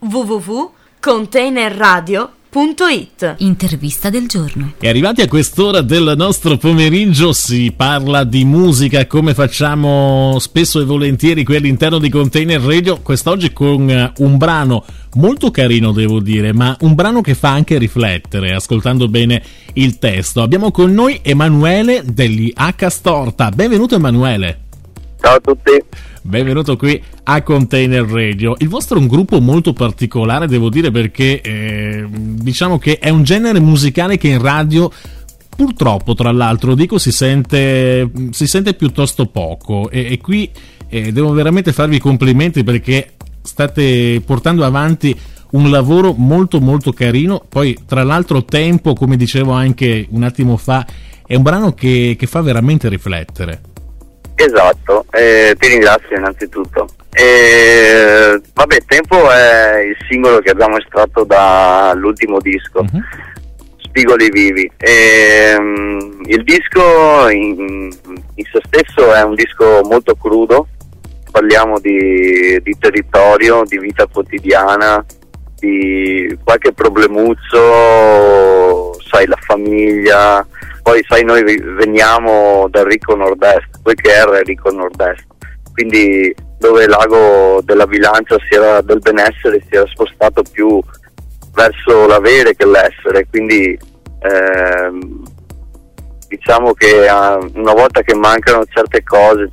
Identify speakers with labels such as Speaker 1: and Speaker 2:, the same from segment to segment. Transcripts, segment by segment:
Speaker 1: www.containerradio.it.
Speaker 2: Intervista del giorno.
Speaker 3: E arrivati a quest'ora del nostro pomeriggio si parla di musica, come facciamo spesso e volentieri qui all'interno di Container Radio, quest'oggi con un brano molto carino, devo dire, ma un brano che fa anche riflettere, ascoltando bene il testo. Abbiamo con noi Emanuele degli H Storta. Benvenuto Emanuele.
Speaker 4: Ciao a tutti.
Speaker 3: Benvenuto qui a Container Radio. Il vostro è un gruppo molto particolare, devo dire, perché diciamo che è un genere musicale che in radio purtroppo, tra l'altro, dico, si sente piuttosto poco e qui devo veramente farvi i complimenti perché state portando avanti un lavoro molto molto carino. Poi tra l'altro Tempo, come dicevo anche un attimo fa, è un brano che fa veramente riflettere.
Speaker 4: Esatto, ti ringrazio innanzitutto. Tempo è il singolo che abbiamo estratto dall'ultimo disco, Spigoli Vivi. Il disco in se stesso è un disco molto crudo, parliamo di territorio, di vita quotidiana, di qualche problemuzzo, sai, la famiglia. Poi sai, noi veniamo dal ricco nord-est, quel che era il ricco nord-est, quindi dove l'ago della bilancia del benessere si era spostato più verso l'avere che l'essere, quindi diciamo che una volta che mancano certe cose,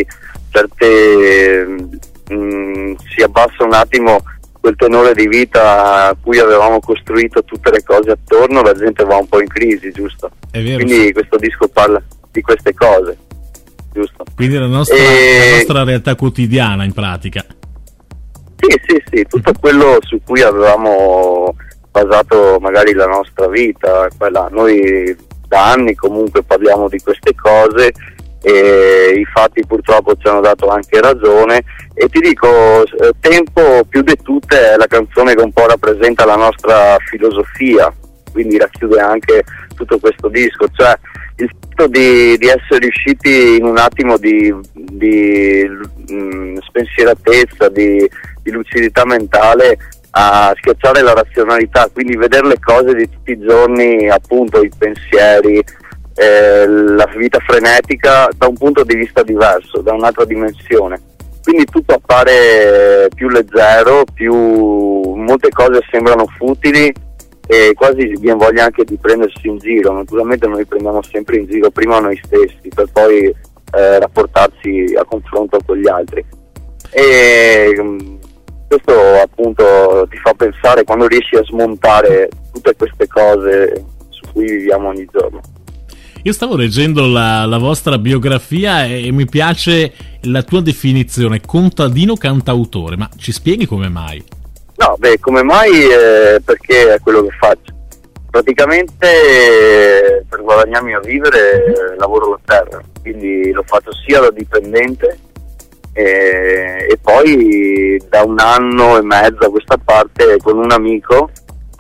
Speaker 4: si abbassa un attimo quel tenore di vita a cui avevamo costruito tutte le cose attorno, la gente va un po' in crisi, giusto?
Speaker 3: È vero,
Speaker 4: quindi
Speaker 3: sì.
Speaker 4: Questo disco parla di queste cose, giusto?
Speaker 3: Quindi la nostra realtà quotidiana, in pratica.
Speaker 4: Sì, tutto quello su cui avevamo basato magari la nostra vita, noi da anni comunque parliamo di queste cose e i fatti purtroppo ci hanno dato anche ragione. E ti dico, Tempo più di tutte è la canzone che un po' rappresenta la nostra filosofia, quindi racchiude anche tutto questo disco, cioè il fatto di essere riusciti in un attimo di spensieratezza, di lucidità mentale a schiacciare la razionalità, quindi vedere le cose di tutti i giorni, appunto i pensieri, la vita frenetica da un punto di vista diverso, da un'altra dimensione. Quindi tutto appare più leggero, molte cose sembrano futili e quasi viene voglia anche di prendersi in giro. Naturalmente noi prendiamo sempre in giro prima noi stessi per poi rapportarci a confronto con gli altri. E questo appunto ti fa pensare quando riesci a smontare tutte queste cose su cui viviamo ogni giorno.
Speaker 3: Io stavo leggendo la vostra biografia e mi piace la tua definizione, contadino cantautore, ma ci spieghi come mai?
Speaker 4: No, come mai? Perché è quello che faccio. Praticamente per guadagnarmi a vivere lavoro la terra, quindi lo faccio sia da dipendente e poi da 1 anno e mezzo a questa parte con un amico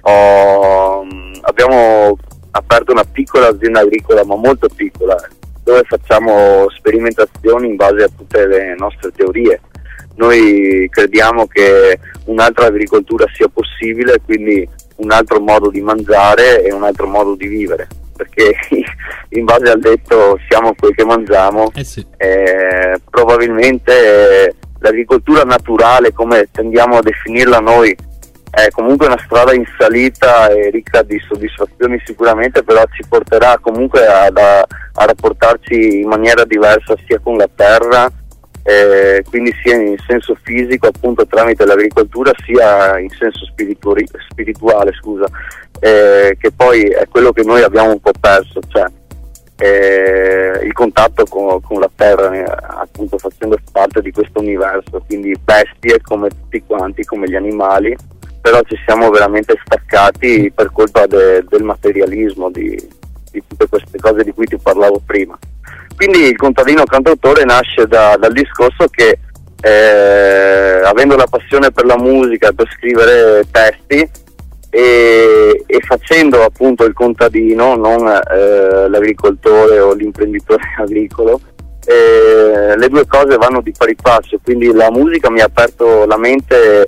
Speaker 4: abbiamo aperto una piccola azienda agricola, ma molto piccola, dove facciamo sperimentazioni in base a tutte le nostre teorie. Noi crediamo che un'altra agricoltura sia possibile, quindi un altro modo di mangiare e un altro modo di vivere, perché in base al detto siamo quel che mangiamo.
Speaker 3: Sì.
Speaker 4: Probabilmente l'agricoltura naturale, come tendiamo a definirla noi, è comunque una strada in salita e ricca di soddisfazioni sicuramente, però ci porterà comunque a rapportarci in maniera diversa sia con la terra, quindi sia in senso fisico appunto tramite l'agricoltura, sia in senso spirituale, che poi è quello che noi abbiamo un po' perso, cioè il contatto con la terra, appunto facendo parte di questo universo, quindi bestie come tutti quanti, come gli animali, però ci siamo veramente staccati per colpa del materialismo, di tutte queste cose di cui ti parlavo prima. Quindi il contadino cantautore nasce dal discorso che avendo la passione per la musica, per scrivere testi e facendo appunto il contadino, non l'agricoltore o l'imprenditore agricolo, le due cose vanno di pari passo, quindi la musica mi ha aperto la mente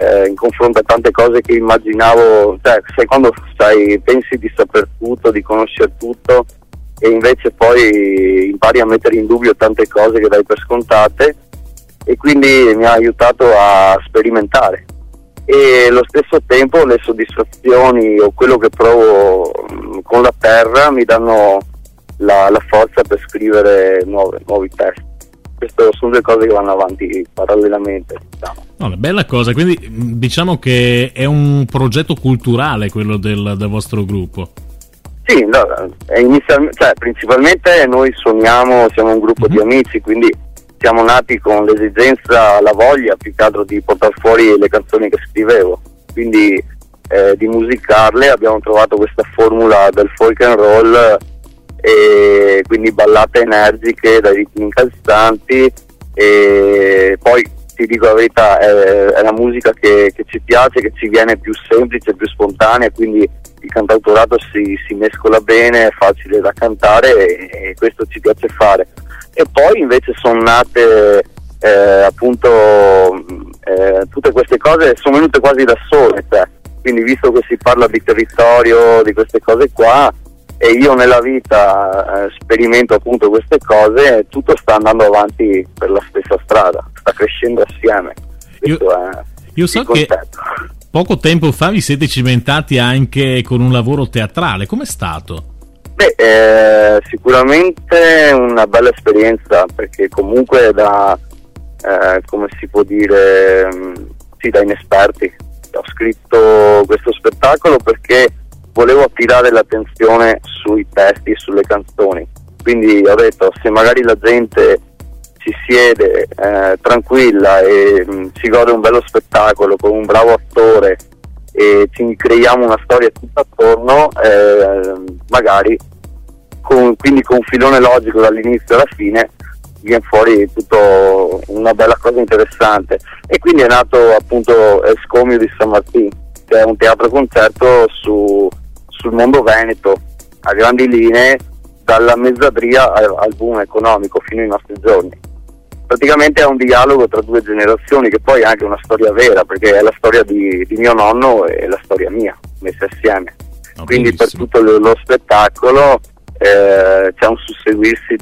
Speaker 4: in confronto a tante cose che immaginavo, cioè sai quando pensi di saper tutto, di conoscere tutto, e invece poi impari a mettere in dubbio tante cose che dai per scontate, e quindi mi ha aiutato a sperimentare, e allo stesso tempo le soddisfazioni o quello che provo con la terra mi danno la forza per scrivere nuovi testi. Queste sono due cose che vanno avanti parallelamente, diciamo.
Speaker 3: No, una bella cosa, quindi diciamo che è un progetto culturale quello del vostro gruppo.
Speaker 4: Sì, no, principalmente noi siamo un gruppo di amici, quindi siamo nati con l'esigenza, la voglia più che altro di portare fuori le canzoni che scrivevo, quindi di musicarle. Abbiamo trovato questa formula del folk and roll, e quindi ballate energiche dai ritmi incalzanti, e poi ti dico la verità, è la musica che ci piace, che ci viene più semplice, più spontanea, quindi il cantautorato si mescola bene, è facile da cantare, e questo ci piace fare. E poi invece sono nate tutte queste cose sono venute quasi da sole, quindi visto che si parla di territorio, di queste cose qua, e io nella vita sperimento appunto queste cose, tutto sta andando avanti per la stessa strada, sta crescendo assieme.
Speaker 3: Io so che poco tempo fa vi siete cimentati anche con un lavoro teatrale, com'è stato?
Speaker 4: Sicuramente una bella esperienza, perché comunque come si può dire, da inesperti ho scritto questo spettacolo perché volevo attirare l'attenzione sui testi e sulle canzoni, quindi ho detto, se magari la gente si siede tranquilla e si gode un bello spettacolo con un bravo attore e ci creiamo una storia tutta attorno, magari quindi con un filone logico dall'inizio alla fine viene fuori tutto una bella cosa interessante. E quindi è nato appunto Scomio di San Martino, che è un teatro concerto sul mondo veneto a grandi linee, dalla mezzadria al boom economico fino ai nostri giorni. Praticamente è un dialogo tra due generazioni, che poi è anche una storia vera, perché è la storia di mio nonno e la storia mia messe assieme. Quindi bellissimo. Per tutto lo spettacolo c'è un susseguirsi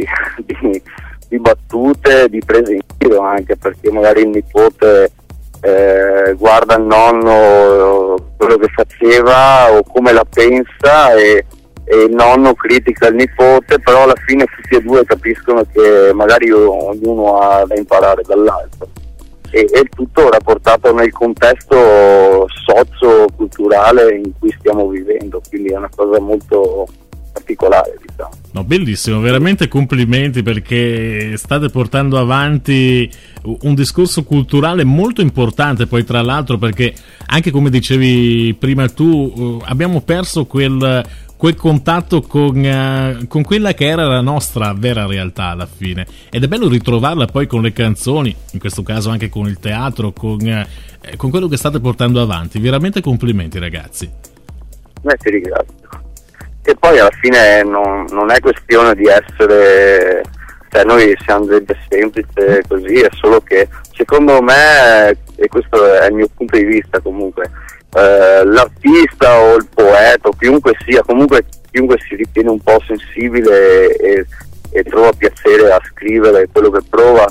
Speaker 4: di battute, di prese in giro, anche perché magari il nipote guarda il nonno, quello che faceva o come la pensa, e il nonno critica il nipote, però alla fine tutti e due capiscono che magari ognuno ha da imparare dall'altro, e il tutto rapportato nel contesto socio-culturale in cui stiamo vivendo, quindi è una cosa molto particolare, diciamo.
Speaker 3: No, bellissimo, veramente complimenti, perché state portando avanti un discorso culturale molto importante, poi tra l'altro, perché anche come dicevi prima tu, abbiamo perso quel contatto con quella che era la nostra vera realtà alla fine, ed è bello ritrovarla poi con le canzoni, in questo caso anche con il teatro, con quello che state portando avanti. Veramente complimenti, ragazzi.
Speaker 4: Ti ringrazio. E poi alla fine non è questione di essere, noi siamo gente semplice così, è solo che secondo me, e questo è il mio punto di vista comunque, l'artista o il poeta o chiunque sia, comunque chiunque si ritiene un po' sensibile e trova piacere a scrivere quello che prova,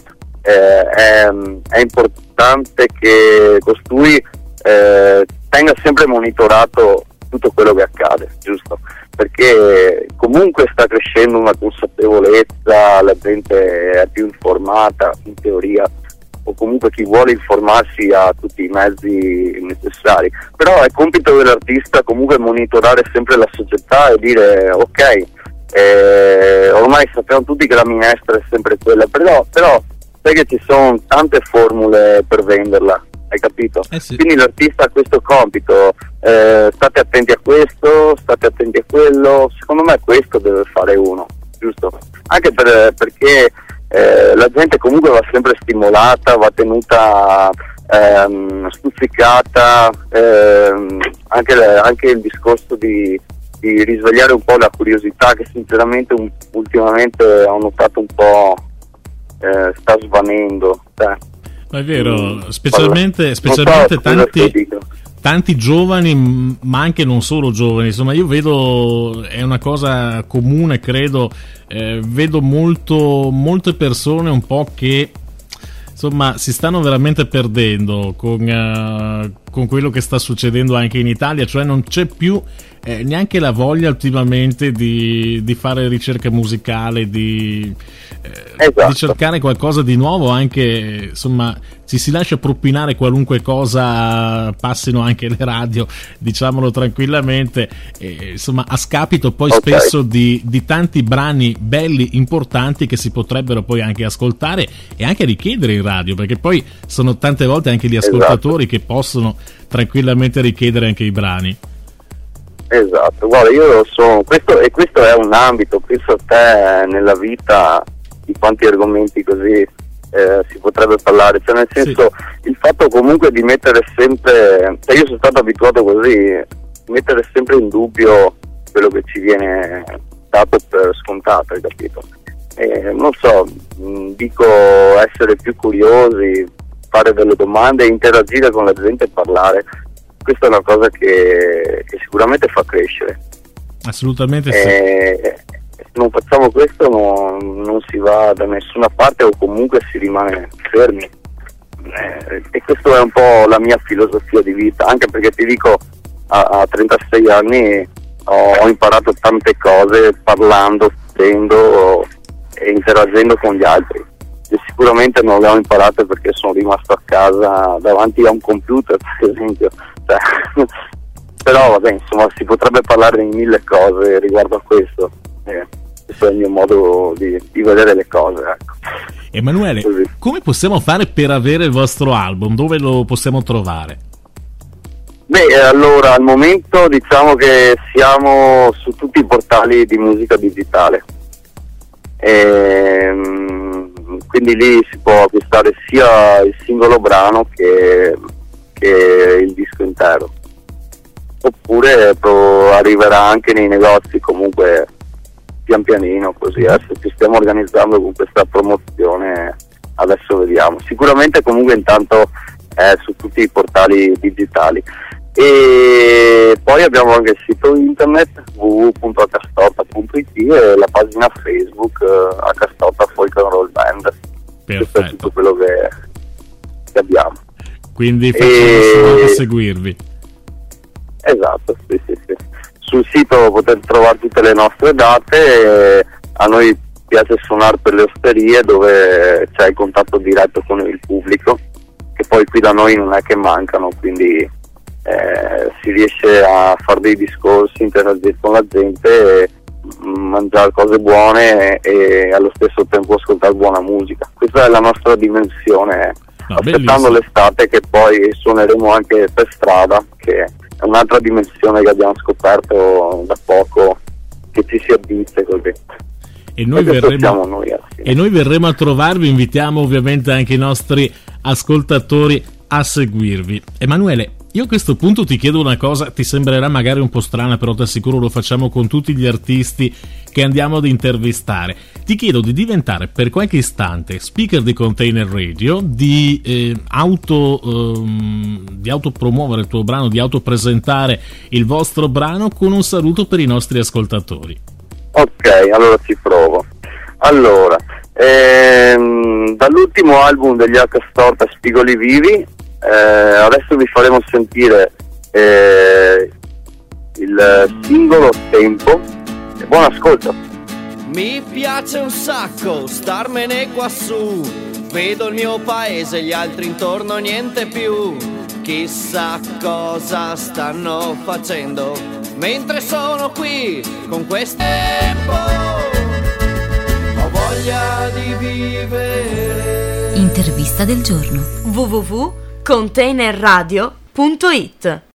Speaker 4: è importante che costui tenga sempre monitorato tutto quello che accade, giusto? Perché comunque sta crescendo una consapevolezza, la gente è più informata in teoria, o comunque chi vuole informarsi ha tutti i mezzi necessari, però è compito dell'artista comunque monitorare sempre la società e dire ok, ormai sappiamo tutti che la minestra è sempre quella, però sai che ci sono tante formule per venderla, hai capito?
Speaker 3: Sì.
Speaker 4: Quindi l'artista ha questo compito, state attenti a questo, state attenti a quello, secondo me questo deve fare uno, giusto? Anche perché la gente comunque va sempre stimolata, va tenuta stuzzicata, anche il discorso di risvegliare un po' la curiosità, che sinceramente ultimamente ho notato un po' sta svanendo.
Speaker 3: È vero, specialmente tanti giovani, ma anche non solo giovani, insomma io vedo, è una cosa comune credo, vedo molte persone un po' che insomma si stanno veramente perdendo con quello che sta succedendo anche in Italia, cioè non c'è più neanche la voglia ultimamente di fare ricerca musicale, di cercare qualcosa di nuovo, anche insomma ci si lascia propinare qualunque cosa, passino anche le radio, diciamolo tranquillamente, insomma a scapito poi spesso di tanti brani belli, importanti, che si potrebbero poi anche ascoltare e anche richiedere in radio, perché poi sono tante volte anche gli ascoltatori che possono tranquillamente richiedere anche i brani.
Speaker 4: Esatto, guarda, io sono questo è un ambito, penso a te nella vita di quanti argomenti così si potrebbe parlare, cioè nel senso il fatto comunque di mettere sempre, cioè io sono stato abituato così, mettere sempre in dubbio quello che ci viene dato per scontato, hai capito? Non so, dico essere più curiosi, fare delle domande, interagire con la gente e parlare. Questa è una cosa che sicuramente fa crescere.
Speaker 3: Assolutamente sì.
Speaker 4: Se non facciamo questo non si va da nessuna parte, o comunque si rimane fermi. E questa è un po' la mia filosofia di vita, anche perché ti dico, a 36 anni ho imparato tante cose parlando, vedendo e interagendo con gli altri. E sicuramente non le ho imparate perché sono rimasto a casa davanti a un computer, per esempio. Però vabbè, insomma, si potrebbe parlare di mille cose riguardo a questo. Questo è il mio modo di vedere le cose, ecco.
Speaker 3: Emanuele, come possiamo fare per avere il vostro album? Dove lo possiamo trovare?
Speaker 4: Beh, allora al momento diciamo che siamo su tutti i portali di musica digitale, quindi lì si può acquistare sia il singolo brano che il disco intero, oppure arriverà anche nei negozi comunque pian pianino, così adesso ci stiamo organizzando con questa promozione, adesso vediamo, sicuramente comunque intanto è su tutti i portali digitali. E poi abbiamo anche il sito internet www.acastorta.it e la pagina Facebook Acastorta Folk and Roll Band.
Speaker 3: Perfetto.
Speaker 4: Questo è tutto quello che abbiamo.
Speaker 3: Quindi facciamo seguirvi.
Speaker 4: Esatto, sì. Sul sito potete trovare tutte le nostre date, a noi piace suonare per le osterie dove c'è il contatto diretto con il pubblico, che poi qui da noi non è che mancano, quindi si riesce a fare dei discorsi, interagire con la gente, mangiare cose buone e allo stesso tempo ascoltare buona musica. Questa è la nostra dimensione, aspettando l'estate che poi suoneremo anche per strada, che è un'altra dimensione che abbiamo scoperto da poco, che ci si addice così.
Speaker 3: E noi verremo a trovarvi, invitiamo ovviamente anche i nostri ascoltatori a seguirvi. Emanuele, io a questo punto ti chiedo una cosa, ti sembrerà magari un po' strana, però ti assicuro lo facciamo con tutti gli artisti che andiamo ad intervistare. Ti chiedo di diventare per qualche istante speaker di Container Radio, di autopromuovere il tuo brano, di autopresentare il vostro brano con un saluto per i nostri ascoltatori.
Speaker 4: Ok, allora ci provo. Allora, dall'ultimo album degli Acastorta, Spigoli Vivi, adesso vi faremo sentire il singolo Tempo e buon ascolto.
Speaker 1: Mi piace un sacco starmene quassù, vedo il mio paese, gli altri intorno niente più, chissà cosa stanno facendo mentre sono qui con questo tempo, ho voglia di vivere.
Speaker 2: Intervista del giorno.
Speaker 5: www.containerradio.it